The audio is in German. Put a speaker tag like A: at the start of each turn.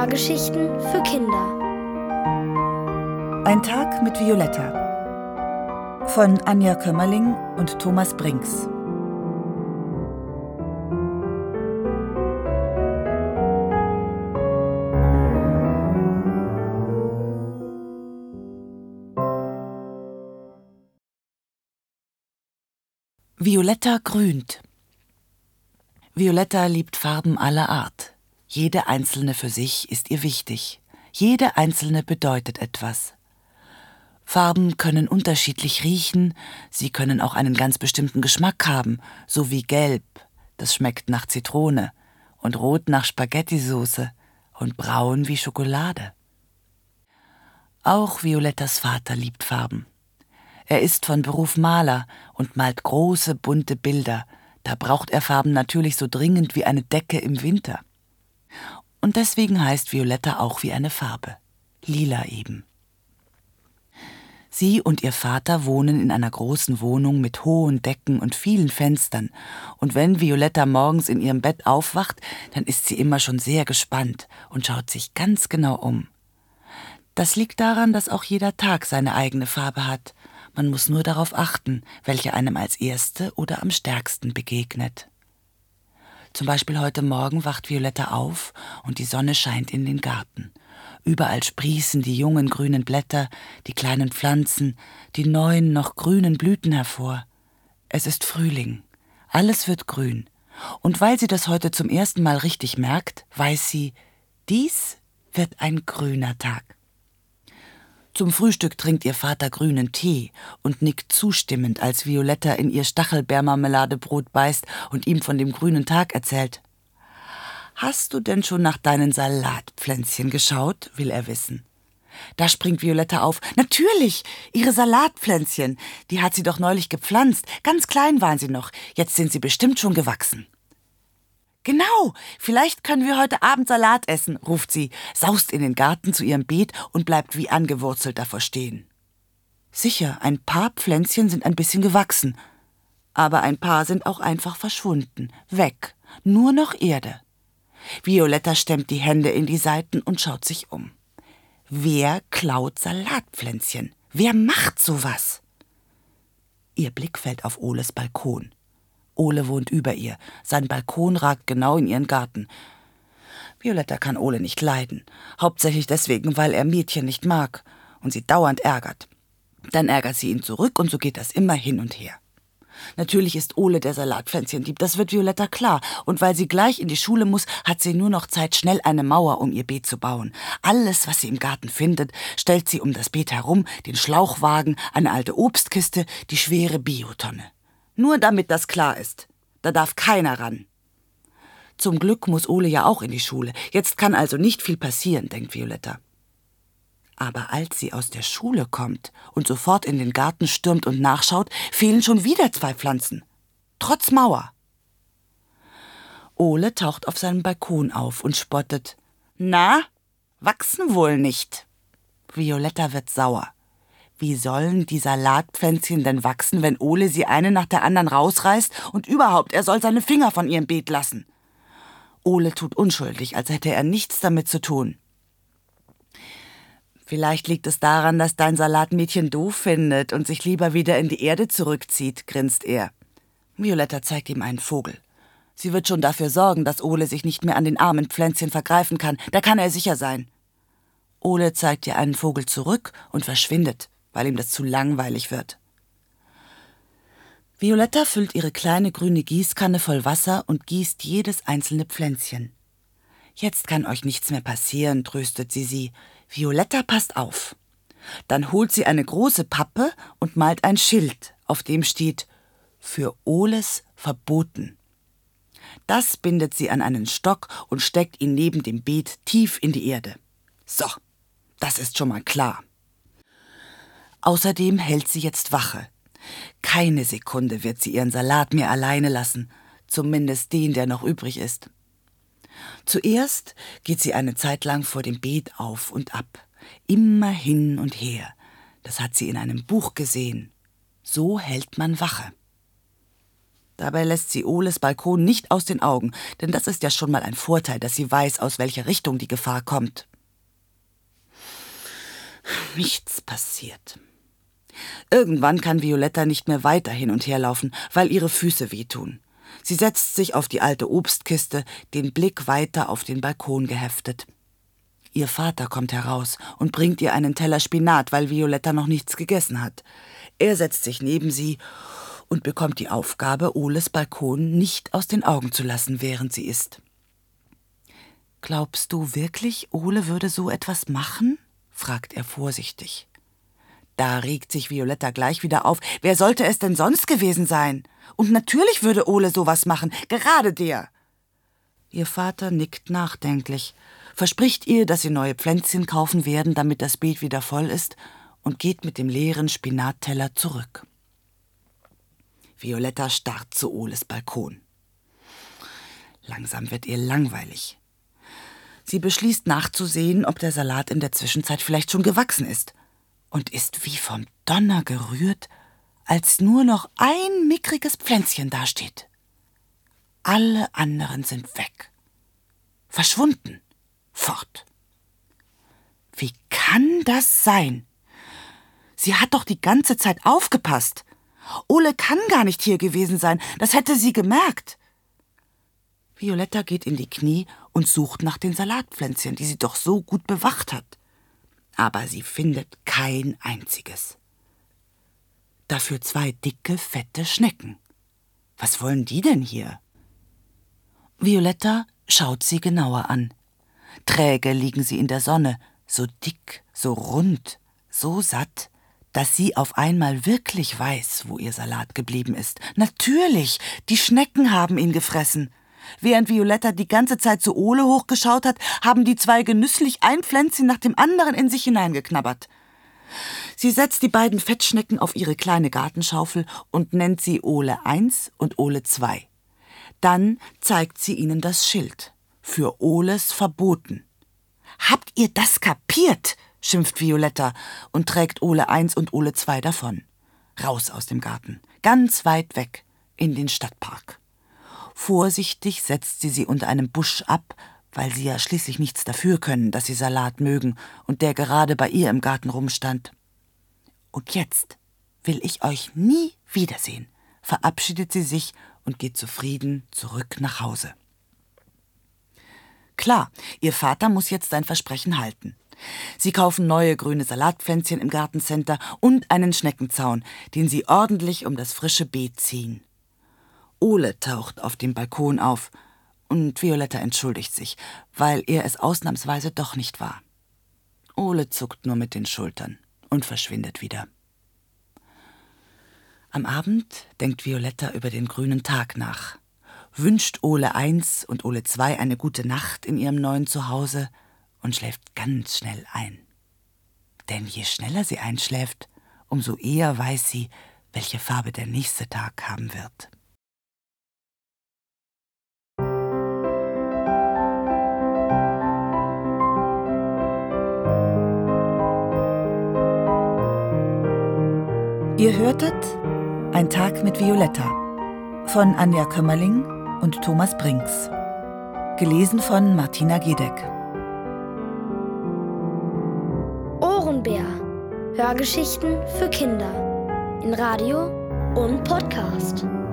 A: Hörgeschichten für Kinder.
B: Ein Tag mit Violetta von Anja Kömmerling und Thomas Brinks. Violetta grünt. Violetta liebt Farben aller Art. Jede einzelne für sich ist ihr wichtig. Jede einzelne bedeutet etwas. Farben können unterschiedlich riechen, sie können auch einen ganz bestimmten Geschmack haben, so wie Gelb, das schmeckt nach Zitrone, und Rot nach Spaghettisauce und Braun wie Schokolade. Auch Violettas Vater liebt Farben. Er ist von Beruf Maler und malt große, bunte Bilder. Da braucht er Farben natürlich so dringend wie eine Decke im Winter. Und deswegen heißt Violetta auch wie eine Farbe. Lila eben. Sie und ihr Vater wohnen in einer großen Wohnung mit hohen Decken und vielen Fenstern. Und wenn Violetta morgens in ihrem Bett aufwacht, dann ist sie immer schon sehr gespannt und schaut sich ganz genau um. Das liegt daran, dass auch jeder Tag seine eigene Farbe hat. Man muss nur darauf achten, welche einem als erste oder am stärksten begegnet. Zum Beispiel heute Morgen wacht Violetta auf und die Sonne scheint in den Garten. Überall sprießen die jungen grünen Blätter, die kleinen Pflanzen, die neuen, noch grünen Blüten hervor. Es ist Frühling. Alles wird grün. Und weil sie das heute zum ersten Mal richtig merkt, weiß sie, dies wird ein grüner Tag. Zum Frühstück trinkt ihr Vater grünen Tee und nickt zustimmend, als Violetta in ihr Stachelbeermarmeladebrot beißt und ihm von dem grünen Tag erzählt. »Hast du denn schon nach deinen Salatpflänzchen geschaut?« will er wissen. Da springt Violetta auf. »Natürlich, ihre Salatpflänzchen, die hat sie doch neulich gepflanzt. Ganz klein waren sie noch, jetzt sind sie bestimmt schon gewachsen.« »Genau, vielleicht können wir heute Abend Salat essen«, ruft sie, saust in den Garten zu ihrem Beet und bleibt wie angewurzelt davor stehen. Sicher, ein paar Pflänzchen sind ein bisschen gewachsen, aber ein paar sind auch einfach verschwunden, weg, nur noch Erde. Violetta stemmt die Hände in die Seiten und schaut sich um. Wer klaut Salatpflänzchen? Wer macht sowas? Ihr Blick fällt auf Oles Balkon. Ole wohnt über ihr. Sein Balkon ragt genau in ihren Garten. Violetta kann Ole nicht leiden. Hauptsächlich deswegen, weil er Mädchen nicht mag und sie dauernd ärgert. Dann ärgert sie ihn zurück und so geht das immer hin und her. Natürlich ist Ole der Salatpflänzchendieb, das wird Violetta klar. Und weil sie gleich in die Schule muss, hat sie nur noch Zeit, schnell eine Mauer um ihr Beet zu bauen. Alles, was sie im Garten findet, stellt sie um das Beet herum, den Schlauchwagen, eine alte Obstkiste, die schwere Biotonne. Nur damit das klar ist. Da darf keiner ran. Zum Glück muss Ole ja auch in die Schule. Jetzt kann also nicht viel passieren, denkt Violetta. Aber als sie aus der Schule kommt und sofort in den Garten stürmt und nachschaut, fehlen schon wieder 2 Pflanzen. Trotz Mauer. Ole taucht auf seinem Balkon auf und spottet. »Na, wachsen wohl nicht.« Violetta wird sauer. Wie sollen die Salatpflänzchen denn wachsen, wenn Ole sie eine nach der anderen rausreißt und überhaupt, er soll seine Finger von ihrem Beet lassen? Ole tut unschuldig, als hätte er nichts damit zu tun. »Vielleicht liegt es daran, dass dein Salatmädchen doof findet und sich lieber wieder in die Erde zurückzieht«, grinst er. Violetta zeigt ihm einen Vogel. Sie wird schon dafür sorgen, dass Ole sich nicht mehr an den armen Pflänzchen vergreifen kann. Da kann er sicher sein. Ole zeigt ihr einen Vogel zurück und verschwindet, weil ihm das zu langweilig wird. Violetta füllt ihre kleine grüne Gießkanne voll Wasser und gießt jedes einzelne Pflänzchen. »Jetzt kann euch nichts mehr passieren«, tröstet sie. »Violetta passt auf.« Dann holt sie eine große Pappe und malt ein Schild, auf dem steht »Für Oles verboten«. Das bindet sie an einen Stock und steckt ihn neben dem Beet tief in die Erde. So, das ist schon mal klar. Außerdem hält sie jetzt Wache. Keine Sekunde wird sie ihren Salat mehr alleine lassen, zumindest den, der noch übrig ist. Zuerst geht sie eine Zeit lang vor dem Beet auf und ab, immer hin und her. Das hat sie in einem Buch gesehen. So hält man Wache. Dabei lässt sie Oles Balkon nicht aus den Augen, denn das ist ja schon mal ein Vorteil, dass sie weiß, aus welcher Richtung die Gefahr kommt. Nichts passiert. Irgendwann kann Violetta nicht mehr weiter hin und her laufen, weil ihre Füße wehtun. Sie setzt sich auf die alte Obstkiste, den Blick weiter auf den Balkon geheftet. Ihr Vater kommt heraus und bringt ihr einen Teller Spinat, weil Violetta noch nichts gegessen hat. Er setzt sich neben sie und bekommt die Aufgabe, Oles Balkon nicht aus den Augen zu lassen, während sie isst. »Glaubst du wirklich, Ole würde so etwas machen?« fragt er vorsichtig. Da regt sich Violetta gleich wieder auf. Wer sollte es denn sonst gewesen sein? Und natürlich würde Ole sowas machen, gerade der. Ihr Vater nickt nachdenklich, verspricht ihr, dass sie neue Pflänzchen kaufen werden, damit das Beet wieder voll ist, und geht mit dem leeren Spinatteller zurück. Violetta starrt zu Oles Balkon. Langsam wird ihr langweilig. Sie beschließt nachzusehen, ob der Salat in der Zwischenzeit vielleicht schon gewachsen ist, und ist wie vom Donner gerührt, als nur noch ein mickriges Pflänzchen dasteht. Alle anderen sind weg. Verschwunden. Fort. Wie kann das sein? Sie hat doch die ganze Zeit aufgepasst. Ole kann gar nicht hier gewesen sein. Das hätte sie gemerkt. Violetta geht in die Knie und sucht nach den Salatpflänzchen, die sie doch so gut bewacht hat. Aber sie findet kein einziges. Dafür 2 dicke, fette Schnecken. Was wollen die denn hier? Violetta schaut sie genauer an. Träge liegen sie in der Sonne, so dick, so rund, so satt, dass sie auf einmal wirklich weiß, wo ihr Salat geblieben ist. Natürlich, die Schnecken haben ihn gefressen. Während Violetta die ganze Zeit zu Ole hochgeschaut hat, haben die 2 genüsslich ein Pflänzchen nach dem anderen in sich hineingeknabbert. Sie setzt die beiden Fettschnecken auf ihre kleine Gartenschaufel und nennt sie Ole 1 und Ole 2. Dann zeigt sie ihnen das Schild. Für Oles verboten. »Habt ihr das kapiert?« schimpft Violetta und trägt Ole 1 und Ole 2 davon. Raus aus dem Garten, ganz weit weg, in den Stadtpark. Vorsichtig setzt sie unter einem Busch ab, weil sie ja schließlich nichts dafür können, dass sie Salat mögen und der gerade bei ihr im Garten rumstand. »Und jetzt will ich euch nie wiedersehen«, verabschiedet sie sich und geht zufrieden zurück nach Hause. Klar, ihr Vater muss jetzt sein Versprechen halten. Sie kaufen neue grüne Salatpflänzchen im Gartencenter und einen Schneckenzaun, den sie ordentlich um das frische Beet ziehen. Ole taucht auf dem Balkon auf und Violetta entschuldigt sich, weil er es ausnahmsweise doch nicht war. Ole zuckt nur mit den Schultern und verschwindet wieder. Am Abend denkt Violetta über den grünen Tag nach, wünscht Ole 1 und Ole 2 eine gute Nacht in ihrem neuen Zuhause und schläft ganz schnell ein. Denn je schneller sie einschläft, umso eher weiß sie, welche Farbe der nächste Tag haben wird. Ihr hörtet Ein Tag mit Violetta von Anja Kömmerling und Thomas Brinks. Gelesen von Martina Gedeck.
A: Ohrenbär. Hörgeschichten für Kinder. In Radio und Podcast.